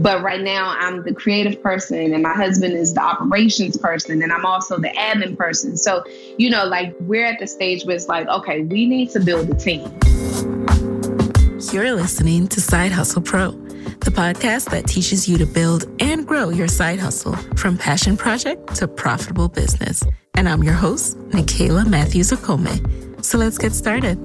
But right now I'm the creative person and my husband is the operations person and I'm also the admin person. So, like we're at the stage where it's like, okay, we need to build a team. You're listening to Side Hustle Pro, the podcast that teaches you to build and grow your side hustle from passion project to profitable business. And I'm your host, Nicaila Matthews Okome. So let's get started.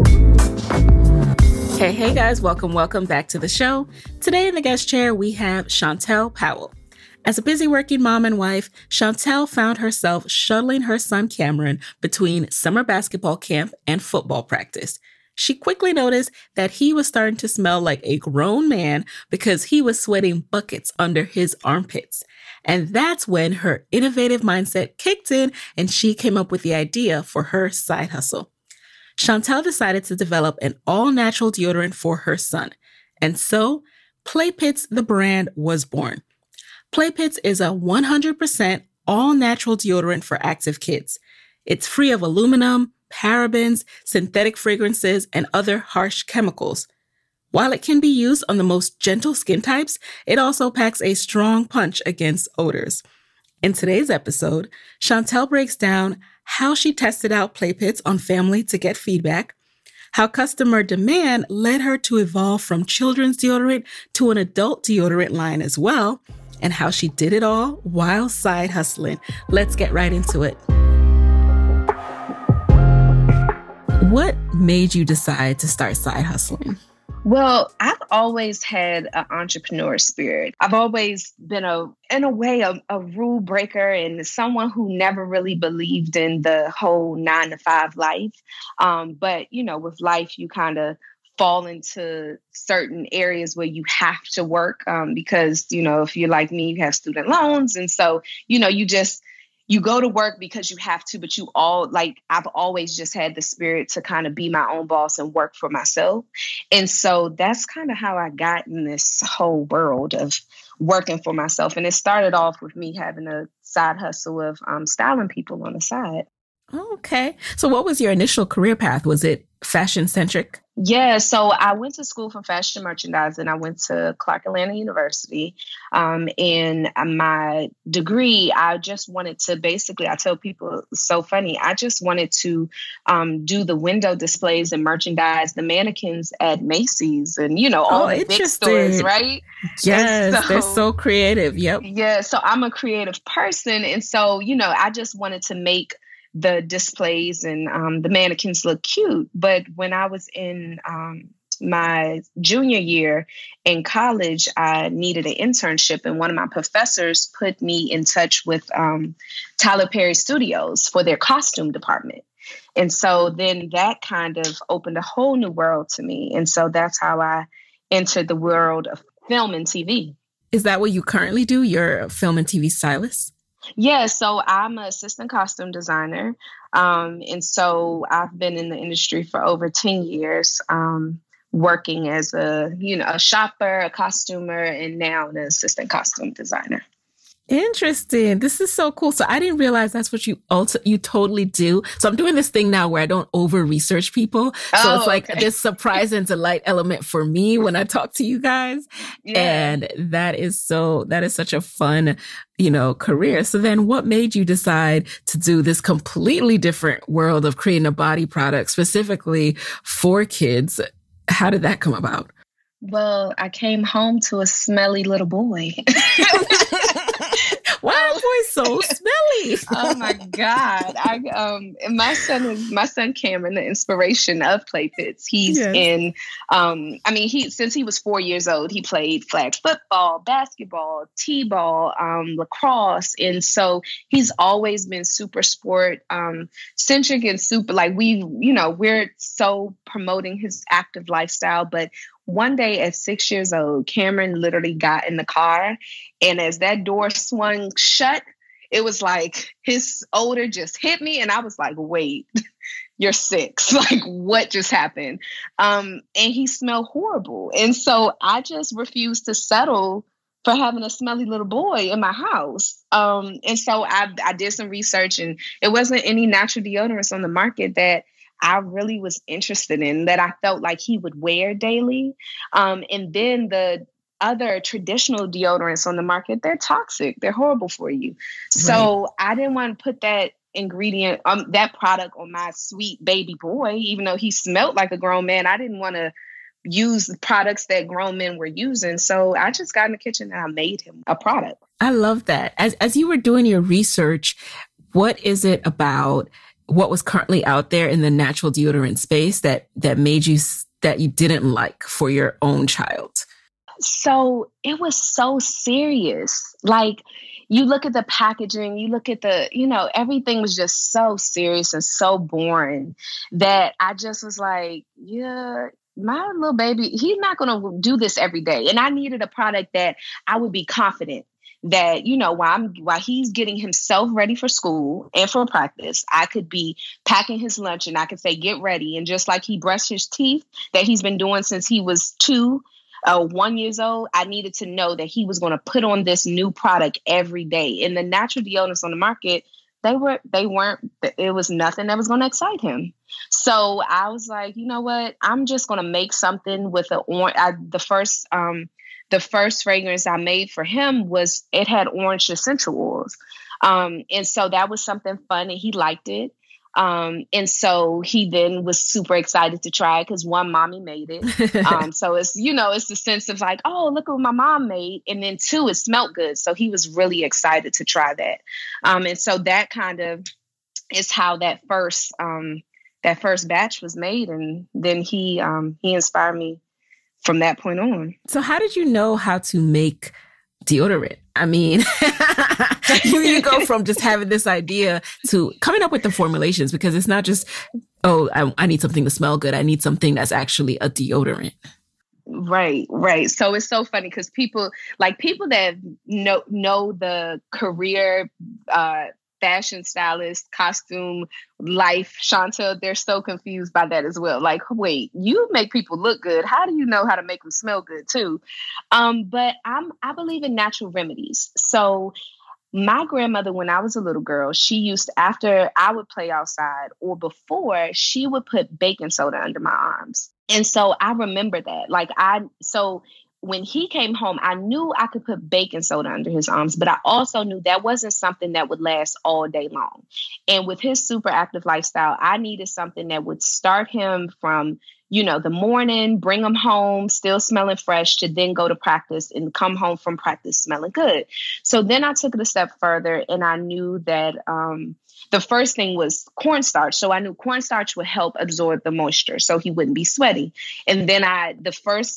Hey guys, welcome back to the show. Today in the guest chair, we have Chantel Powell. As a busy working mom and wife, Chantel found herself shuttling her son Cameron between summer basketball camp and football practice. She quickly noticed that he was starting to smell like a grown man because he was sweating buckets under his armpits. And that's when her innovative mindset kicked in and she came up with the idea for her side hustle. Chantel decided to develop an all-natural deodorant for her son. And so, Playpits, the brand, was born. Playpits is a 100% all-natural deodorant for active kids. It's free of aluminum, parabens, synthetic fragrances, and other harsh chemicals. While it can be used on the most gentle skin types, it also packs a strong punch against odors. In today's episode, Chantel breaks down how she tested out Playpits on family to get feedback, how customer demand led her to evolve from children's deodorant to an adult deodorant line as well, and how she did it all while side hustling. Let's get right into it. What made you decide to start side hustling? Well, I've always had an entrepreneur spirit. I've always been in a way, a rule breaker and someone who never really believed in the whole 9-to-5 life. But, with life, you kind of fall into certain areas where you have to work because, if you're like me, you have student loans. And so, you go to work because you have to, but I've always just had the spirit to kind of be my own boss and work for myself. And so that's kind of how I got in this whole world of working for myself. And it started off with me having a side hustle of styling people on the side. Okay. So what was your initial career path? Was it fashion centric? Yeah, so I went to school for fashion merchandising. I went to Clark Atlanta University. And my degree, I just wanted to I tell people, it's so funny, I just wanted to do the window displays and merchandise the mannequins at Macy's and, all the big stores, right? Yes, they're so creative. Yep. Yeah, so I'm a creative person. And so, I just wanted to make the displays and the mannequins look cute. But when I was in my junior year in college, I needed an internship. And one of my professors put me in touch with Tyler Perry Studios for their costume department. And so then that kind of opened a whole new world to me. And so that's how I entered the world of film and TV. Is that what you currently do? You're a film and TV stylist? Yeah, so I'm an assistant costume designer. And so I've been in the industry for over 10 years, working as a shopper, a costumer, and now an assistant costume designer. Interesting. This is so cool. So I didn't realize that's what you totally do. So I'm doing this thing now where I don't over research people. So it's like this surprise and delight element for me when I talk to you guys. Yeah. And that is such a fun, career. So then what made you decide to do this completely different world of creating a body product specifically for kids? How did that come about? Well, I came home to a smelly little boy. Why are boys so smelly? Oh my God! My son Cameron, the inspiration of Playpits. He's in. Since he was 4 years old, he played flag football, basketball, t-ball, lacrosse, and so he's always been super sport centric and super we're so promoting his active lifestyle, but. One day at 6 years old, Cameron literally got in the car, and as that door swung shut, it was like his odor just hit me, and I was like, wait, you're 6. Like, what just happened? And he smelled horrible. And so I just refused to settle for having a smelly little boy in my house. And so I did some research, and it wasn't any natural deodorants on the market that I really was interested in, that I felt like he would wear daily. And then the other traditional deodorants on the market, they're toxic. They're horrible for you. So I didn't want to put that ingredient, that product on my sweet baby boy, even though he smelled like a grown man. I didn't want to use the products that grown men were using. So I just got in the kitchen and I made him a product. I love that. As you were doing your research, what is it about what was currently out there in the natural deodorant space that made you, that you didn't like for your own child? So it was so serious. Like, you look at the packaging, you look at the, everything was just so serious and so boring that I just was like, yeah, my little baby, he's not going to do this every day. And I needed a product that I would be confident that, while he's getting himself ready for school and for practice, I could be packing his lunch and I could say, get ready. And just like he brushed his teeth that he's been doing since he was 1 year old, I needed to know that he was going to put on this new product every day. And the natural deodorants on the market, it was nothing that was going to excite him. So I was like, you know what? I'm just going to make something with the first fragrance I made for him it had orange essential oils. And so that was something fun and he liked it. And so he then was super excited to try it because one, mommy made it. So it's, it's the sense of like, oh, look what my mom made. And then two, it smelled good. So he was really excited to try that. And so that kind of is how that first batch was made. And then he inspired me from that point on. So how did you know how to make deodorant? I mean, you go from just having this idea to coming up with the formulations, because it's not just, I need something to smell good. I need something that's actually a deodorant. Right. So it's so funny because people that know the career, fashion stylist, costume life, Chantel, they're so confused by that as well. Like, wait, you make people look good. How do you know how to make them smell good too? But I believe in natural remedies. So my grandmother, when I was a little girl, she used, after I would play outside or before, she would put baking soda under my arms. And so I remember that. So when he came home, I knew I could put baking soda under his arms, but I also knew that wasn't something that would last all day long. And with his super active lifestyle, I needed something that would start him from, the morning, bring him home, still smelling fresh, to then go to practice and come home from practice smelling good. So then I took it a step further and I knew that the first thing was cornstarch. So I knew cornstarch would help absorb the moisture so he wouldn't be sweaty. And then the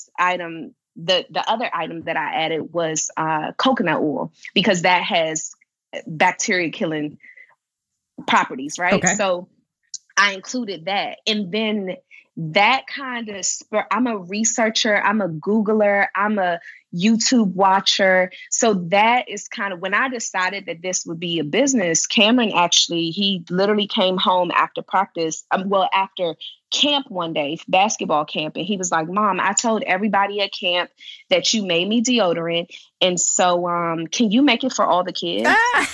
other item that I added was coconut oil, because that has bacteria killing properties, right? Okay. So I included that. And then that kind of I'm a researcher, I'm a Googler, I'm a YouTube watcher. So that is kind of when I decided that this would be a business. Cameron he literally came home after practice, after camp one day, basketball camp. And he was like, Mom, I told everybody at camp that you made me deodorant. And so can you make it for all the kids?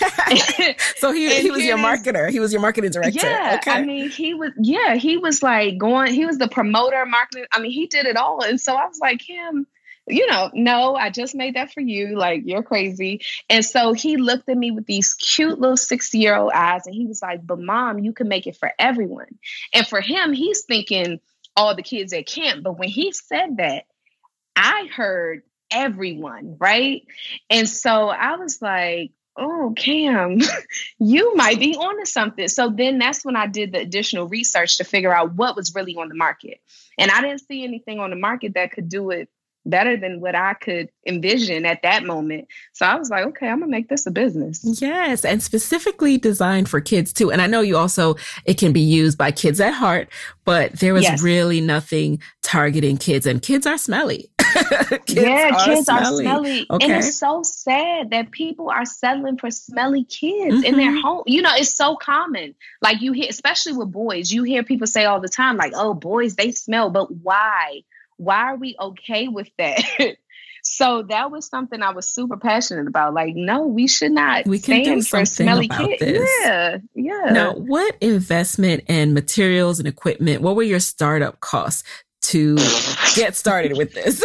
So he was your marketer. He was your marketing director. Yeah. Okay. I mean, he was like he was the promoter, marketing. I mean, he did it all. And so I was like, Kim, no, I just made that for you. Like, you're crazy. And so he looked at me with these cute little 60-year-old eyes and he was like, but Mom, you can make it for everyone. And for him, he's thinking all the kids at camp. But when he said that, I heard everyone, right? And so I was like, oh, Cam, you might be onto something. So then that's when I did the additional research to figure out what was really on the market. And I didn't see anything on the market that could do it better than what I could envision at that moment. So I was like, okay, I'm gonna make this a business. Yes. And specifically designed for kids too. And I know it can be used by kids at heart, but there was really nothing targeting kids, and kids are smelly. Kids are smelly. Okay. And it's so sad that people are settling for smelly kids in their home. It's so common. Like you hear, especially with boys, you hear people say all the time, like, oh, boys, they smell, but why? Why are we okay with that? So that was something I was super passionate about. Like, no, we should not. We can do something about this. Yeah. Now, what investment and materials and equipment, what were your startup costs to get started with this?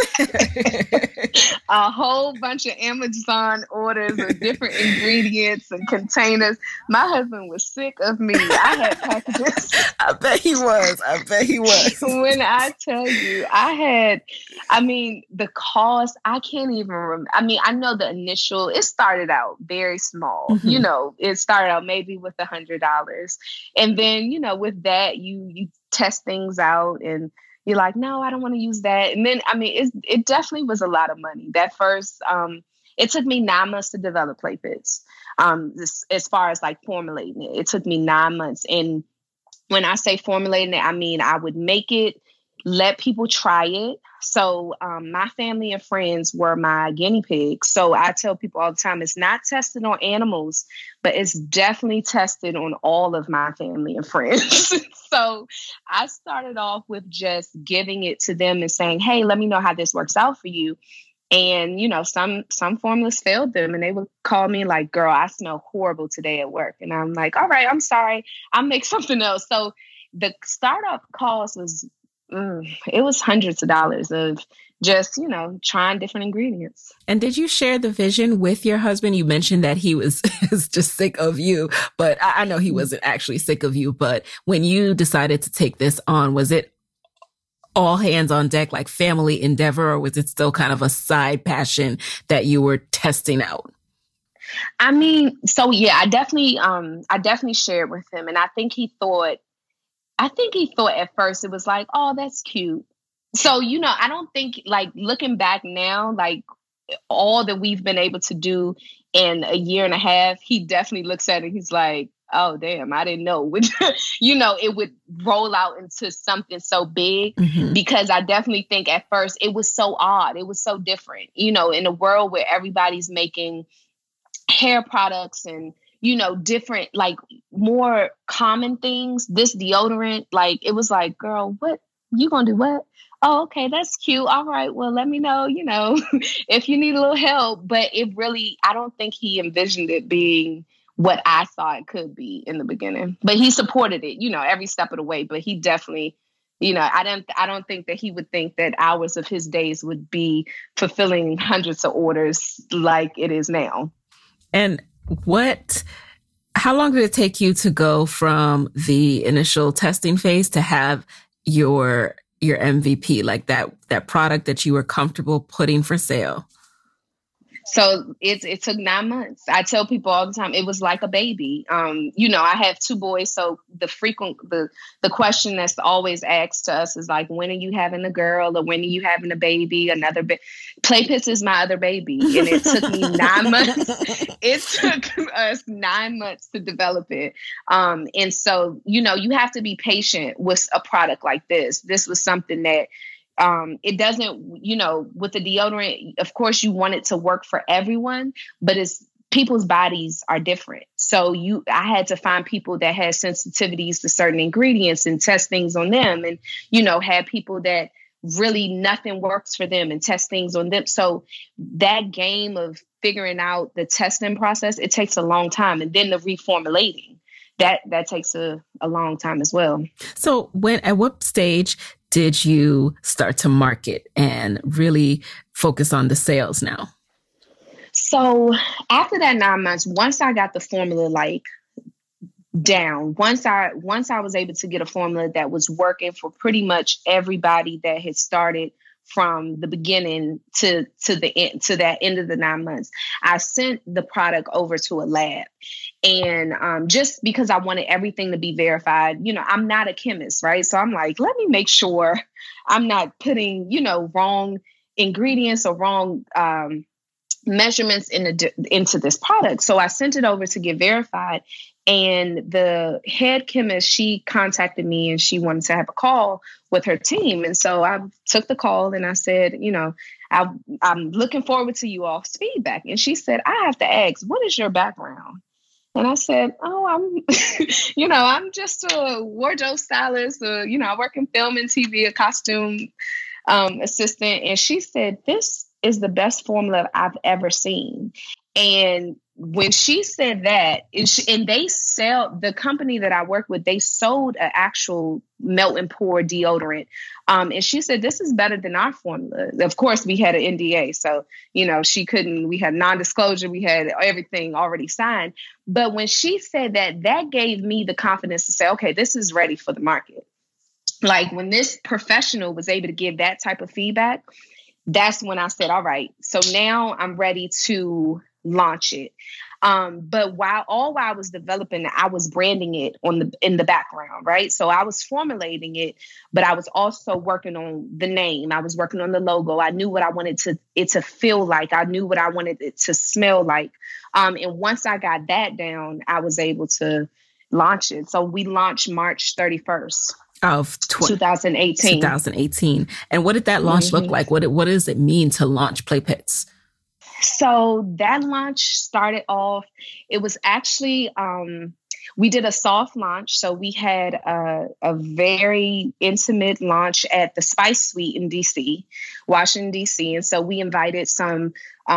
A whole bunch of Amazon orders of different ingredients and containers. My husband was sick of me. I had packages. I bet he was. When I tell you, the cost, I can't even remember. I know the initial, it started out very small. Mm-hmm. It started out maybe with $100. And then, with that, you test things out and you're like, no, I don't want to use that. And then, it definitely was a lot of money. That first, it took me 9 months to develop Play Fits. As far as like formulating it, it took me 9 months. And when I say formulating it, I would make it, let people try it. So my family and friends were my guinea pigs. So I tell people all the time, it's not tested on animals, but it's definitely tested on all of my family and friends. So I started off with just giving it to them and saying, hey, let me know how this works out for you. And, some formulas failed them and they would call me like, girl, I smell horrible today at work. And I'm like, all right, I'm sorry. I'll make something else. So the startup cost was, it was hundreds of dollars of just, trying different ingredients. And did you share the vision with your husband? You mentioned that he was just sick of you, but I know he wasn't actually sick of you. But when you decided to take this on, was it all hands on deck, like family endeavor, or was it still kind of a side passion that you were testing out? So yeah, I definitely shared with him. And I think he thought at first it was like, oh, that's cute. So, I don't think, like, looking back now, like all that we've been able to do in a year and a half, he definitely looks at it. He's like, oh, damn, I didn't know. It would roll out into something so big, because I definitely think at first it was so odd. It was so different, in a world where everybody's making hair products and, different, like more common things. This deodorant, like, it was like, girl, what? You gonna do what? Oh, okay, that's cute. All right, well, let me know, if you need a little help. But I don't think he envisioned it being what I thought it could be in the beginning. But he supported it, every step of the way. But he definitely, I don't think that he would think that hours of his days would be fulfilling hundreds of orders like it is now. And how long did it take you to go from the initial testing phase to have your MVP, like that product that you were comfortable putting for sale? So it took 9 months. I tell people all the time, it was like a baby. I have 2 boys. So the question that's always asked to us is like, when are you having a girl, or when are you having a baby? Play Fits is my other baby. And it took me 9 months. It took us 9 months to develop it. And so, you have to be patient with a product like this. This was something that, it doesn't, with the deodorant, of course you want it to work for everyone, but people's bodies are different. So I had to find people that had sensitivities to certain ingredients and test things on them, and, had people that really nothing works for them and test things on them. So that game of figuring out the testing process, it takes a long time. And then the reformulating, that takes a long time as well. So at what stage did you start to market and really focus on the sales now? So after that 9 months, once I got the formula down, once I was able to get a formula that was working for pretty much everybody that had started from the beginning to the end, to that end of the 9 months, I sent the product over to a lab. And just because I wanted everything to be verified, I'm not a chemist, right? So I'm like, let me make sure I'm not putting, wrong ingredients or wrong measurements into this product. So I sent it over to get verified. And the head chemist, she contacted me and she wanted to have a call with her team. And so I took the call and I said, I'm looking forward to you all's feedback. And she said, I have to ask, what is your background? And I said, oh, I'm just a wardrobe stylist. I work in film and TV, a costume assistant. And she said, this is the best formula I've ever seen. And when she said that, and they sell, the company that I work with, they sold an actual melt and pour deodorant. And she said, this is better than our formula. Of course, we had an NDA. So, we had non-disclosure. We had everything already signed. But when she said that, that gave me the confidence to say, okay, this is ready for the market. Like when this professional was able to give that type of feedback, that's when I said, all right, so now I'm ready to launch it. But while I was developing, I was branding it in the background, right? So I was formulating it, but I was also working on the name. I was working on the logo. I knew what I wanted it to feel like. I knew what I wanted it to smell like. And once I got that down, I was able to launch it. So we launched March 31st. Of 2018. 2018. And what did that launch look like? What does it mean to launch Play Pits? So that launch started off, it was actually, we did a soft launch. So we had a very intimate launch at the Spice Suite in DC, Washington, DC. And so we invited some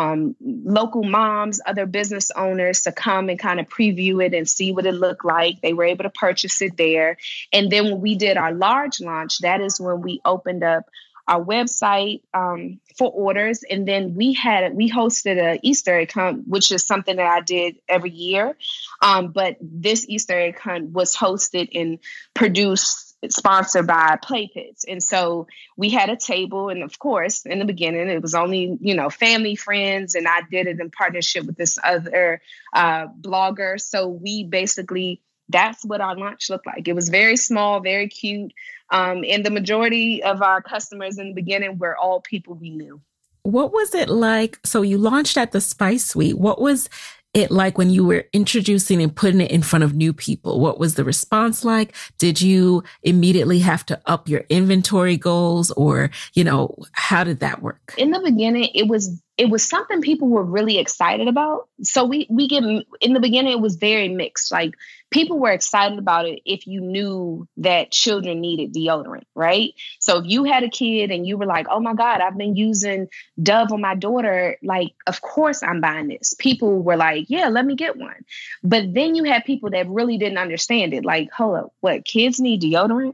local moms, other business owners to come and kind of preview it and see what it looked like. They were able to purchase it there. And then when we did our large launch, that is when we opened up our website for orders. And then we hosted an Easter egg hunt, which is something that I did every year. But this Easter egg hunt was hosted and produced, sponsored by Play Pits. And so we had a table. And of course, in the beginning, it was only, family, friends. And I did it in partnership with this other blogger. So we basically, that's what our launch looked like. It was very small, very cute. And the majority of our customers in the beginning were all people we knew. What was it like? So you launched at the Spice Suite. What was it like when you were introducing and putting it in front of new people? What was the response like? Did you immediately have to up your inventory goals, or, how did that work? In the beginning, it was something people were really excited about. So in the beginning, it was very mixed. Like people were excited about it if you knew that children needed deodorant, right? So if you had a kid and you were like, oh my God, I've been using Dove on my daughter, like, of course I'm buying this. People were like, yeah, let me get one. But then you had people that really didn't understand it. Like, hold up, what, kids need deodorant?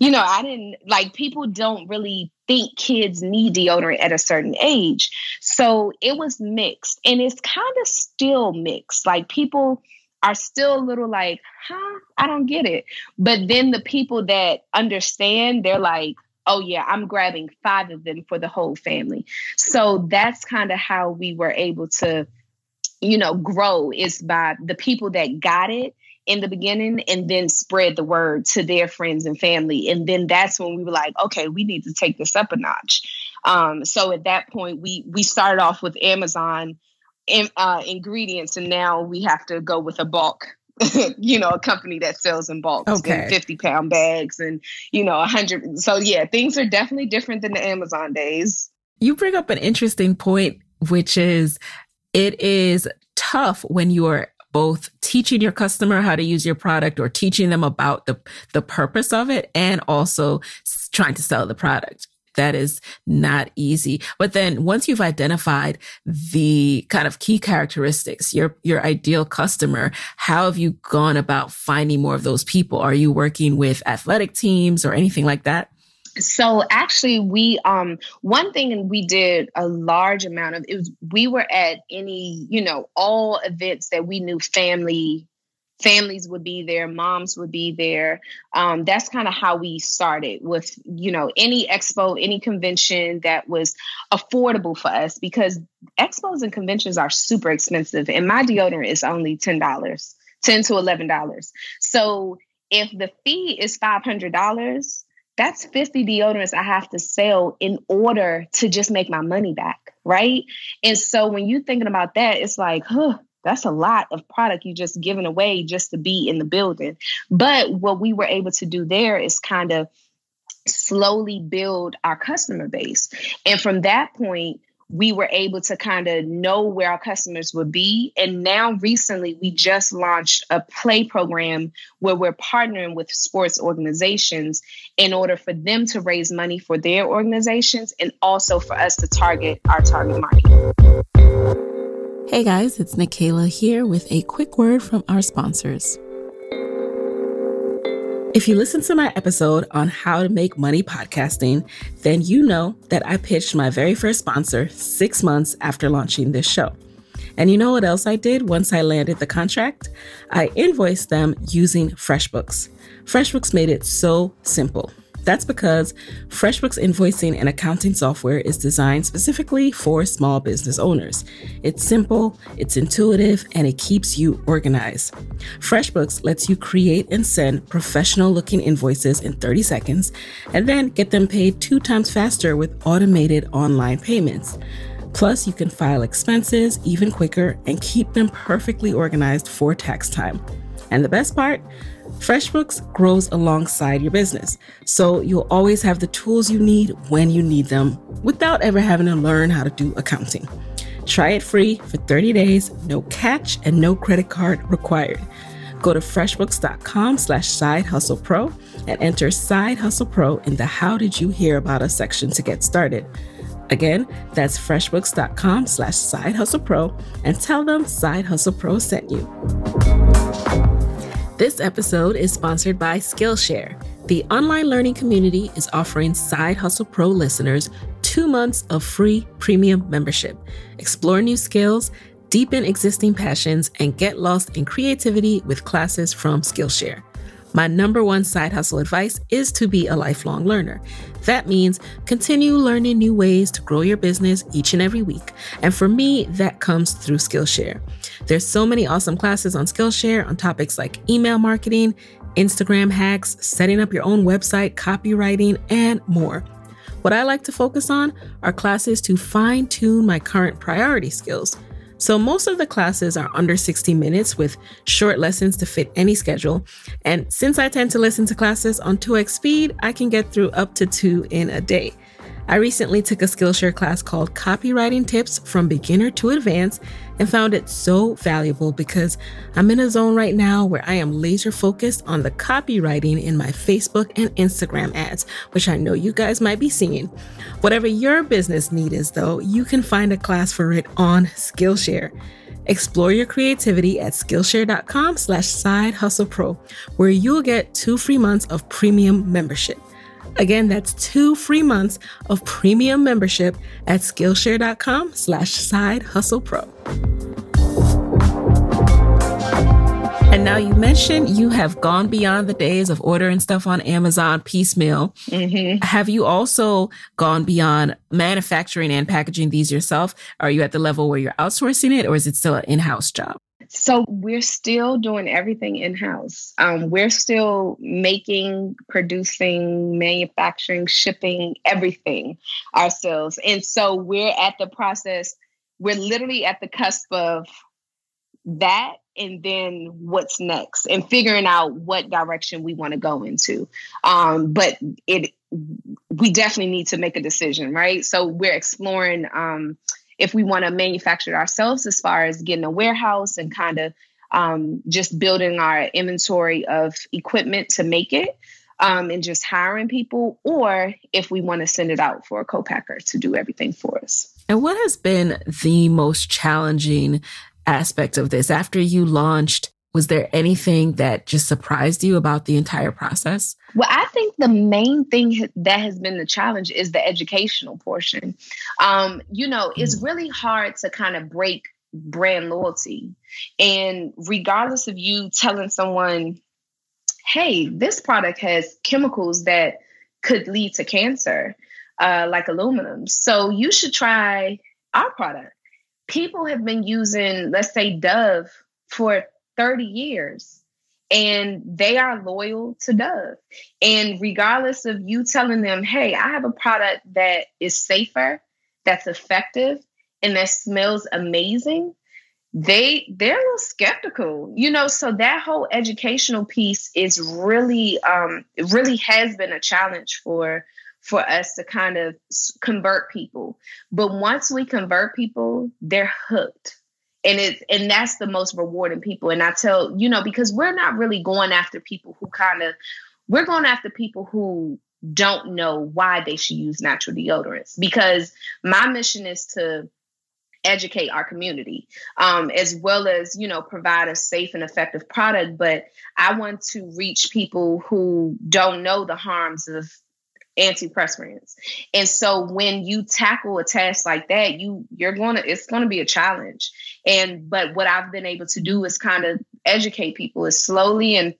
People don't really think kids need deodorant at a certain age. So it was mixed, and it's kind of still mixed. Like people are still a little like, I don't get it. But then the people that understand, they're like, oh yeah, I'm grabbing 5 of them for the whole family. So that's kind of how we were able to, grow, is by the people that got it in the beginning and then spread the word to their friends and family. And then that's when we were like, okay, we need to take this up a notch. So at that point, we started off with Amazon ingredients, and now we have to go with a bulk, a company that sells in bulk, okay, 50-pound bags and, 100. So yeah, things are definitely different than the Amazon days. You bring up an interesting point, which is it is tough when you're both teaching your customer how to use your product or teaching them about the purpose of it and also trying to sell the product. That is not easy. But then once you've identified the kind of key characteristics, your ideal customer, how have you gone about finding more of those people? Are you working with athletic teams or anything like that? So actually we, one thing we did a large amount of, we were at any, all events that we knew families would be there, moms would be there. That's kind of how we started with, any expo, any convention that was affordable for us, because expos and conventions are super expensive. And my deodorant is only $10 to $11. So if the fee is $500, that's 50 deodorants I have to sell in order to just make my money back, right? And so when you're thinking about that, it's like, that's a lot of product you just giving away just to be in the building. But what we were able to do there is kind of slowly build our customer base. And from that point, we were able to kind of know where our customers would be. And now recently, we just launched a play program where we're partnering with sports organizations in order for them to raise money for their organizations and also for us to target our target market. Hey guys, it's Nikayla here with a quick word from our sponsors. If you listen to my episode on how to make money podcasting, then you know that I pitched my very first sponsor 6 months after launching this show. And you know what else I did once I landed the contract? I invoiced them using FreshBooks. FreshBooks made it so simple. That's because FreshBooks invoicing and accounting software is designed specifically for small business owners. It's simple, it's intuitive, and it keeps you organized. FreshBooks lets you create and send professional-looking invoices in 30 seconds and then get them paid 2 times faster with automated online payments. Plus, you can file expenses even quicker and keep them perfectly organized for tax time. And the best part? FreshBooks grows alongside your business, so you'll always have the tools you need when you need them without ever having to learn how to do accounting. Try it free for 30 days, no catch, and no credit card required. Go to freshbooks.com/sidehustlepro and enter Side Hustle Pro in the How Did You Hear About Us section to get started. Again, that's freshbooks.com/sidehustlepro and tell them Side Hustle Pro sent you. This episode is sponsored by Skillshare. The online learning community is offering Side Hustle Pro listeners 2 months of free premium membership. Explore new skills, deepen existing passions, and get lost in creativity with classes from Skillshare. My number one side hustle advice is to be a lifelong learner. That means continue learning new ways to grow your business each and every week. And for me, that comes through Skillshare. There's so many awesome classes on Skillshare on topics like email marketing, Instagram hacks, setting up your own website, copywriting, and more. What I like to focus on are classes to fine-tune my current priority skills. So most of the classes are under 60 minutes with short lessons to fit any schedule. And since I tend to listen to classes on 2x speed, I can get through up to 2 in a day. I recently took a Skillshare class called Copywriting Tips from Beginner to Advanced and found it so valuable because I'm in a zone right now where I am laser focused on the copywriting in my Facebook and Instagram ads, which I know you guys might be seeing. Whatever your business need is, though, you can find a class for it on Skillshare. Explore your creativity at Skillshare.com/sidehustlepro, where you'll get 2 free months of premium membership. Again, that's 2 free months of premium membership at Skillshare.com/sidehustlepro. And now you mentioned you have gone beyond the days of ordering stuff on Amazon piecemeal. Mm-hmm. Have you also gone beyond manufacturing and packaging these yourself? Are you at the level where you're outsourcing it, or is it still an in-house job? So we're still doing everything in-house. We're still making, producing, manufacturing, shipping, everything ourselves. And so we're literally at the cusp of that and then what's next and figuring out what direction we want to go into. But we definitely need to make a decision, right? So we're exploring if we want to manufacture it ourselves as far as getting a warehouse and kind of just building our inventory of equipment to make it and just hiring people, or if we want to send it out for a co-packer to do everything for us. And what has been the most challenging aspect of this? After you launched, was there anything that just surprised you about the entire process? Well, I think the main thing that has been the challenge is the educational portion. It's really hard to kind of break brand loyalty. And regardless of you telling someone, hey, this product has chemicals that could lead to cancer, like aluminum, so you should try our product. People have been using, let's say, Dove for 30 years, and they are loyal to Dove. And regardless of you telling them, hey, I have a product that is safer, that's effective, and that smells amazing, they're a little skeptical, so that whole educational piece is really, it really has been a challenge for us to kind of convert people. But once we convert people, they're hooked. And that's the most rewarding people. And I tell, because we're not really going after people we're going after people who don't know why they should use natural deodorants. Because my mission is to educate our community, as well as, provide a safe and effective product. But I want to reach people who don't know the harms of antiperspirants. And so when you tackle a task like that, it's going to be a challenge. But what I've been able to do is kind of educate people as slowly, and,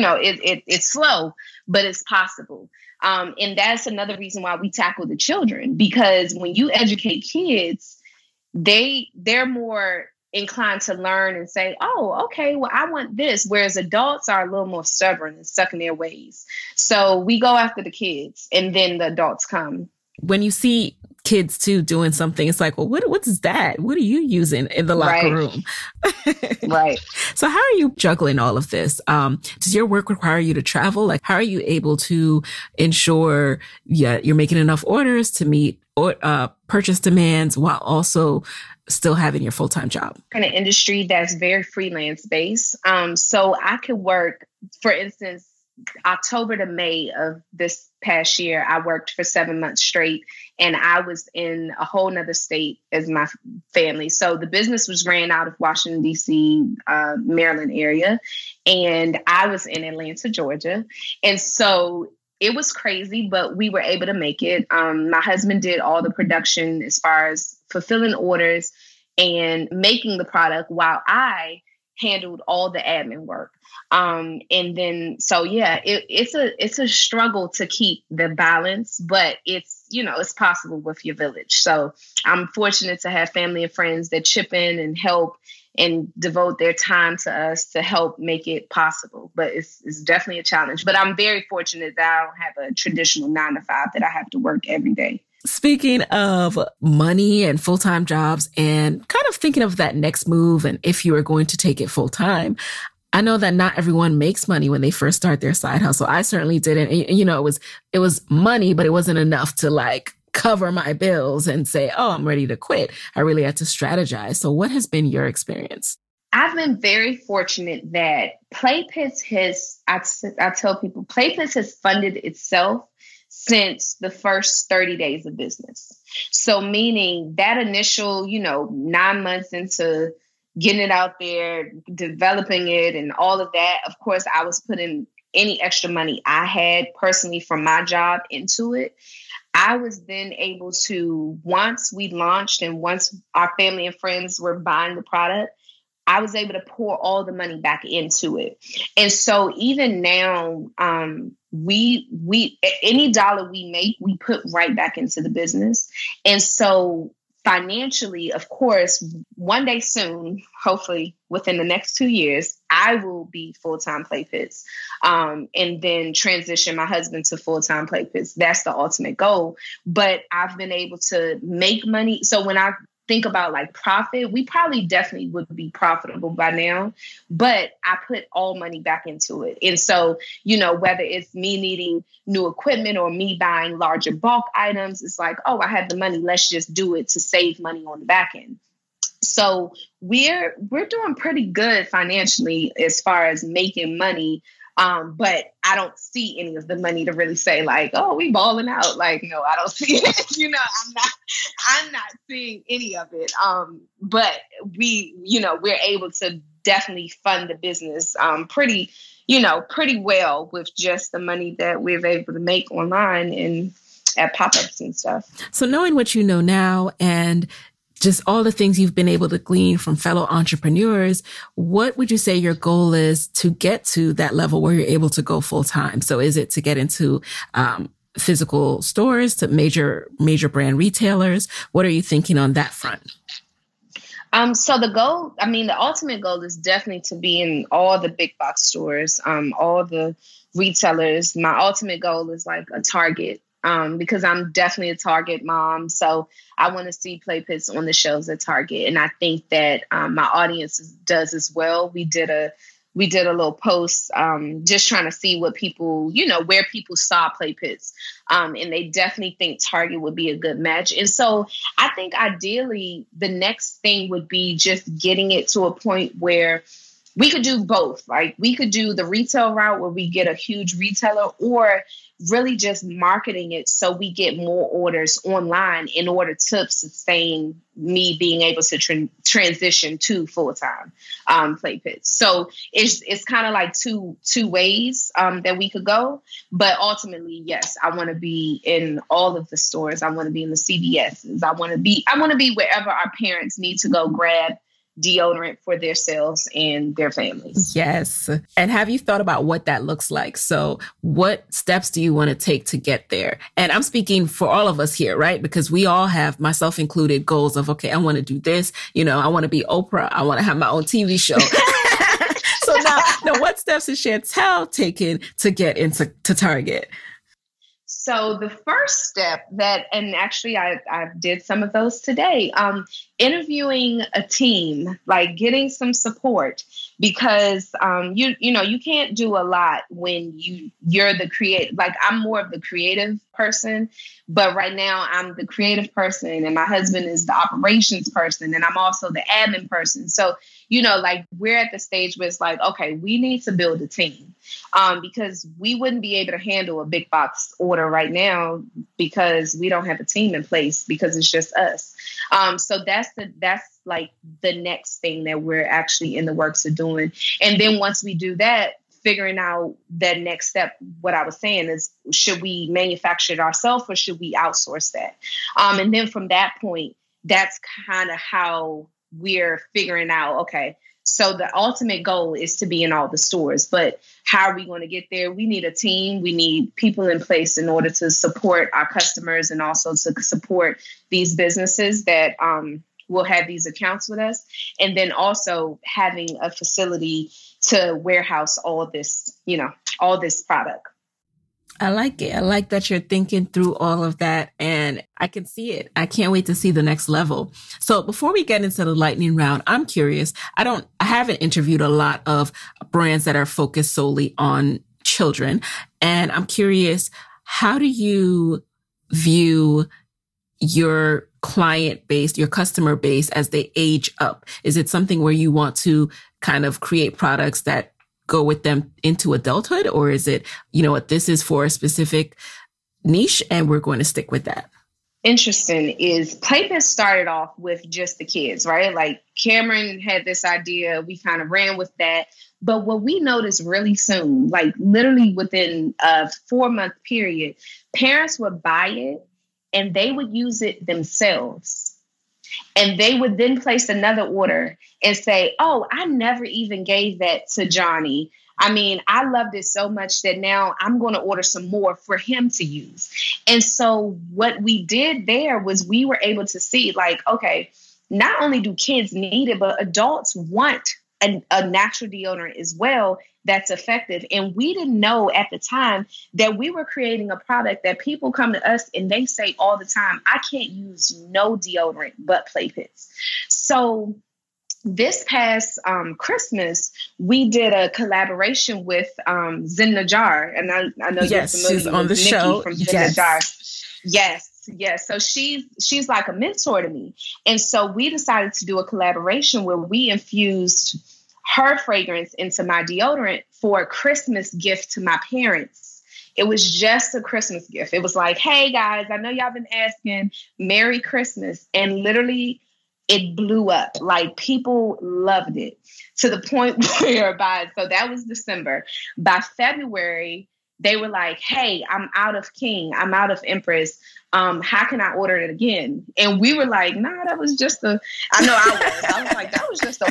it's slow, but it's possible. And that's another reason why we tackle the children, because when you educate kids, they're more inclined to learn and say, oh, okay, well, I want this. Whereas adults are a little more stubborn and stuck in their ways. So we go after the kids, and then the adults come. When you see kids too doing something, it's like, well, what's that? What are you using in the locker room? Right. So how are you juggling all of this? Does your work require you to travel? Like, how are you able to ensure you're making enough orders to meet purchase demands while also still having your full-time job? In an industry that's very freelance based. So I could work, for instance, October to May of this past year, I worked for 7 months straight, and I was in a whole nother state as my family. So the business was ran out of Washington, D.C., Maryland area, and I was in Atlanta, Georgia. And so it was crazy, but we were able to make it. My husband did all the production as far as fulfilling orders and making the product, while I handled all the admin work. And then, so yeah, it's a struggle to keep the balance, but it's possible with your village. So I'm fortunate to have family and friends that chip in and help and devote their time to us to help make it possible. But it's definitely a challenge. But I'm very fortunate that I don't have a traditional 9-to-5 that I have to work every day. Speaking of money and full-time jobs and kind of thinking of that next move, and if you are going to take it full-time, I know that not everyone makes money when they first start their side hustle. I certainly didn't. It was money, but it wasn't enough to like cover my bills and say, oh, I'm ready to quit. I really had to strategize. So what has been your experience? I've been very fortunate that Play Pits I tell people, Play Pits has funded itself since the first 30 days of business. So meaning that initial, 9 months into getting it out there, developing it and all of that, of course, I was putting any extra money I had personally from my job into it. I was then able to, once we launched and once our family and friends were buying the product, I was able to pour all the money back into it. And so even now, we any dollar we make, we put right back into the business. And so financially, of course, one day soon, hopefully within the next 2 years, I will be full-time Play Pits, and then transition my husband to full-time Play Pits. That's the ultimate goal. But I've been able to make money. So when I think about like profit, we probably definitely would be profitable by now, but I put all money back into it. And so, whether it's me needing new equipment or me buying larger bulk items, it's like, oh, I have the money. Let's just do it to save money on the back end. So we're doing pretty good financially as far as making money. But I don't see any of the money to really say like, oh, we balling out. Like, no, I don't see it. I'm not seeing any of it. But we're able to definitely fund the business pretty well with just the money that we're able to make online and at pop-ups and stuff. So knowing what you know now and just all the things you've been able to glean from fellow entrepreneurs, what would you say your goal is to get to that level where you're able to go full time? So is it to get into physical stores, to major brand retailers? What are you thinking on that front? So the goal, the ultimate goal is definitely to be in all the big box stores, all the retailers. My ultimate goal is like a Target. Because I'm definitely a Target mom. So I want to see Play Pits on the shelves at Target. And I think that my audience does as well. We did a little post just trying to see what people, where people saw Play Pits. And they definitely think Target would be a good match. And so I think ideally the next thing would be just getting it to a point where we could do both. Like we could do the retail route where we get a huge retailer, or really just marketing it so we get more orders online in order to sustain me being able to transition to full-time Play Pits. So it's kind of like two ways that we could go. But ultimately, yes, I want to be in all of the stores. I want to be in the CVSs. I want to be wherever our parents need to go grab deodorant for themselves and their families. Yes. And have you thought about what that looks like? So what steps do you want to take to get there? And I'm speaking for all of us here, right? Because we all have, myself included, goals of, okay, I want to do this. I want to be Oprah. I want to have my own TV show. So now what steps is Chantel taking to get into Target? So the first step and actually I did some of those today, interviewing a team, like getting some support, because you can't do a lot when you're the creative. Like I'm more of the creative person, but right now I'm the creative person and my husband is the operations person and I'm also the admin person. So, like we're at the stage where it's like, okay, we need to build a team because we wouldn't be able to handle a big box order right now because we don't have a team in place because it's just us. So that's like the next thing that we're actually in the works of doing. And then once we do that, figuring out that next step, what I was saying is, should we manufacture it ourselves or should we outsource that? And then from that point, that's kind of how we're figuring out, okay, so the ultimate goal is to be in all the stores, but how are we going to get there? We need a team. We need people in place in order to support our customers and also to support these businesses that will have these accounts with us. And then also having a facility to warehouse all this product. I like it. I like that you're thinking through all of that and I can see it. I can't wait to see the next level. So before we get into the lightning round, I'm curious. I haven't interviewed a lot of brands that are focused solely on children. And I'm curious, how do you view your client base, your customer base as they age up? Is it something where you want to kind of create products that go with them into adulthood? Or is it, what this is for a specific niche and we're going to stick with that? Interesting is Play Pits started off with just the kids, right? Like Cameron had this idea. We kind of ran with that. But what we noticed really soon, like literally within a 4-month period, parents would buy it and they would use it themselves. And they would then place another order and say, oh, I never even gave that to Johnny. I mean, I loved it so much that now I'm going to order some more for him to use. And so what we did there was we were able to see like, okay, not only do kids need it, but adults want a natural deodorant as well that's effective. And we didn't know at the time that we were creating a product that people come to us and they say all the time, I can't use no deodorant but Play Pits. So this past Christmas, we did a collaboration with Zen Najjar. And I know you're familiar she's on the with Nikki show. from Zen Najjar. Yes. So she's like a mentor to me. And so we decided to do a collaboration where we infused her fragrance into my deodorant for a Christmas gift to my parents. It was just a Christmas gift. It was like, hey guys, I know y'all been asking, Merry Christmas. And literally it blew up. Like people loved it to the point where so that was December. By February, they were like, hey, I'm out of King. I'm out of Empress. How can I order it again? And we were like, nah, that was just I was like, that was just a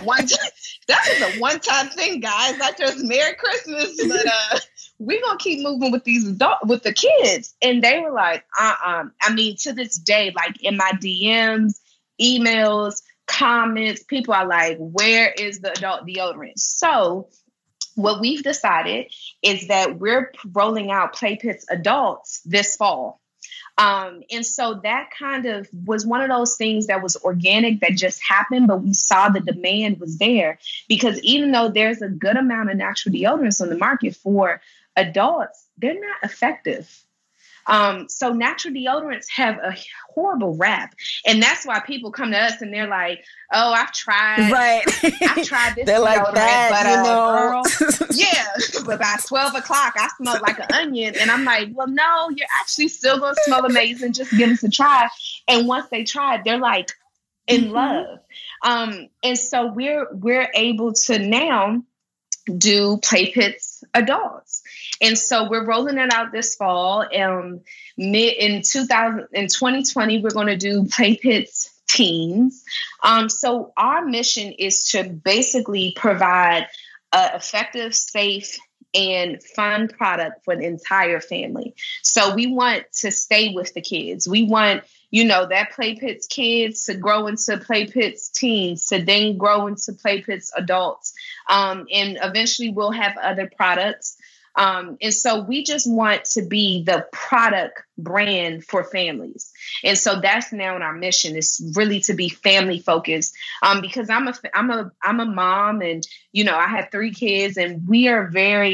one-time thing, guys. Not just Merry Christmas, but we're going to keep moving with with the kids. And they were like, I mean, to this day, like in my DMs, emails, comments, people are like, where is the adult deodorant? So what we've decided is that we're rolling out Play Pits Adults this fall. And so that kind of was one of those things that was organic that just happened, but we saw the demand was there because even though there's a good amount of natural deodorants on the market for adults, they're not effective. So natural deodorants have a horrible rap. And that's why people come to us and they're like, oh, I've tried this they're deodorant, like that, girl, yeah, but by 12 o'clock, I smell like an onion. And I'm like, well, no, you're actually still going to smell amazing. Just give us a try. And once they try it, they're like in love. And so we're able to now do Play Pits adults. And so we're rolling it out this fall. In 2020, we're going to do Play Pits teens. So our mission is to basically provide an effective, safe, and fun product for the entire family. So we want to stay with the kids. We want, that Play Pits kids to grow into Play Pits teens, to then grow into Play Pits adults. And eventually we'll have other products. And so we just want to be the product brand for families. And so that's now in our mission, is really to be family focused. Because I'm a mom, and, I have 3 kids, and we are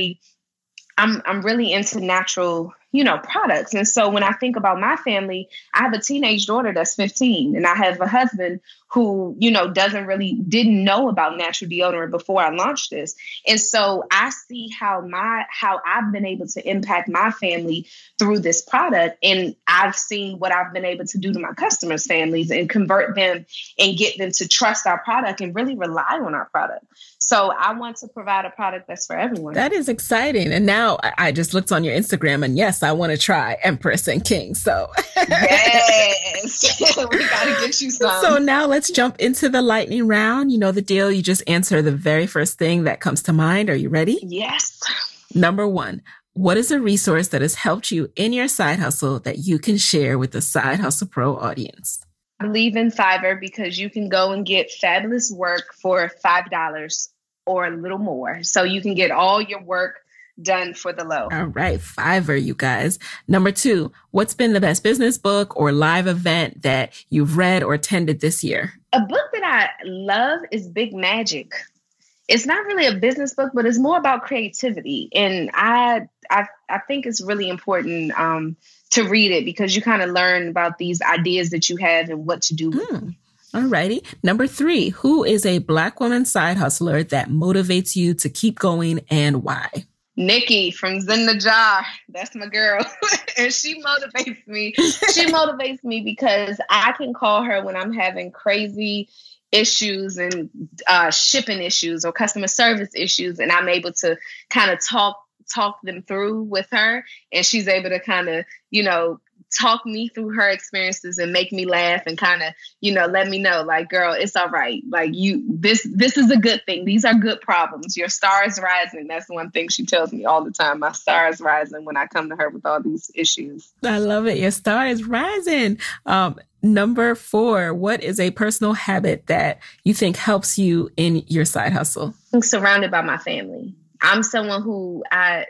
I'm really into natural, products. And so when I think about my family, I have a teenage daughter that's 15, and I have a husband who, didn't know about natural deodorant before I launched this. And so I see how I've been able to impact my family through this product. And I've seen what I've been able to do to my customers' families and convert them and get them to trust our product and really rely on our product. So I want to provide a product that's for everyone. That is exciting. And now I just looked on your Instagram, and yes, I want to try Empress and King. So yes, we got to get you some. So now let's jump into the lightning round. You know the deal. You just answer the very first thing that comes to mind. Are you ready? Yes. Number 1, what is a resource that has helped you in your side hustle that you can share with the Side Hustle Pro audience? I believe in Fiverr, because you can go and get fabulous work for $5 or a little more. So you can get all your work done for the low. All right. Fiverr, you guys. Number 2, what's been the best business book or live event that you've read or attended this year? A book that I love is Big Magic. It's not really a business book, but it's more about creativity. And I think it's really important to read it, because you kind of learn about these ideas that you have and what to do with them. All righty. Number 3, who is a Black woman side hustler that motivates you to keep going, and why? Nikki from Zen the Jar. That's my girl. And she motivates me. She motivates me because I can call her when I'm having crazy issues and shipping issues or customer service issues. And I'm able to kind of talk them through with her. And she's able to kind of, talk me through her experiences and make me laugh and kind of, let me know, like, girl, it's all right. Like, this is a good thing. These are good problems. Your star is rising. That's one thing she tells me all the time. My star is rising when I come to her with all these issues. I love it. Your star is rising. Number 4, what is a personal habit that you think helps you in your side hustle? I'm surrounded by my family. I'm someone who I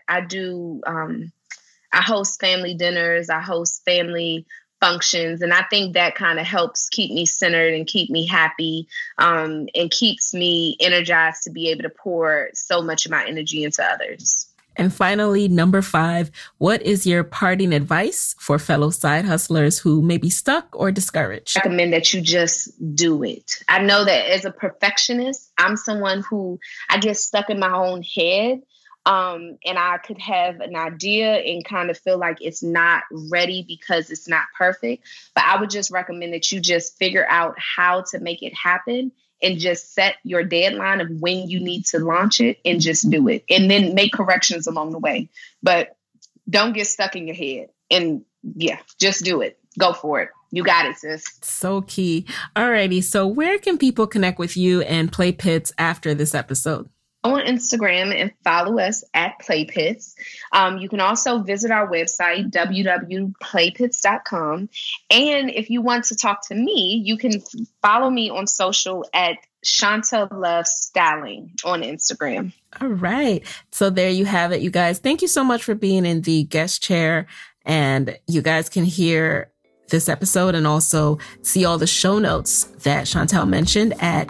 host family dinners, I host family functions, and I think that kind of helps keep me centered and keep me happy, and keeps me energized to be able to pour so much of my energy into others. And finally, number 5, what is your parting advice for fellow side hustlers who may be stuck or discouraged? I recommend that you just do it. I know that as a perfectionist, I'm someone who I get stuck in my own head. And I could have an idea and kind of feel like it's not ready because it's not perfect. But I would just recommend that you just figure out how to make it happen and just set your deadline of when you need to launch it and just do it. And then make corrections along the way. But don't get stuck in your head. And just do it. Go for it. You got it, sis. So key. Alrighty. So where can people connect with you and Play Pits after this episode? On Instagram and follow us at Play Pits. You can also visit our website, www.playpits.com. And if you want to talk to me, you can follow me on social at Chantel Love Styling on Instagram. All right. So there you have it, you guys. Thank you so much for being in the guest chair. And you guys can hear this episode and also see all the show notes that Chantel mentioned at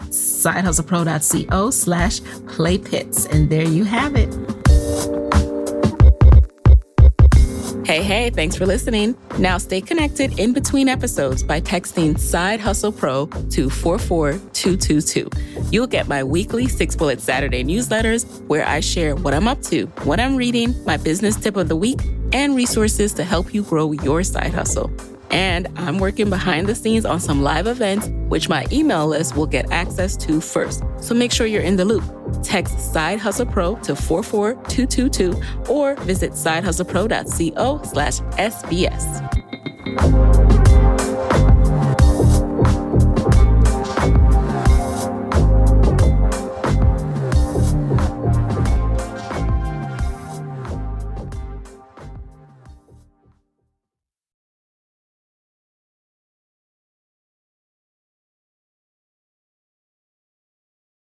sidehustlepro.co/playpits. And there you have it. Hey, thanks for listening. Now stay connected in between episodes by texting Side Hustle Pro to 44222. You'll get my weekly 6-Bullet Saturday newsletters where I share what I'm up to, what I'm reading, my business tip of the week, and resources to help you grow your side hustle. And I'm working behind the scenes on some live events, which my email list will get access to first. So make sure you're in the loop. Text Side Hustle Pro to 44222 or visit sidehustlepro.co/SBS.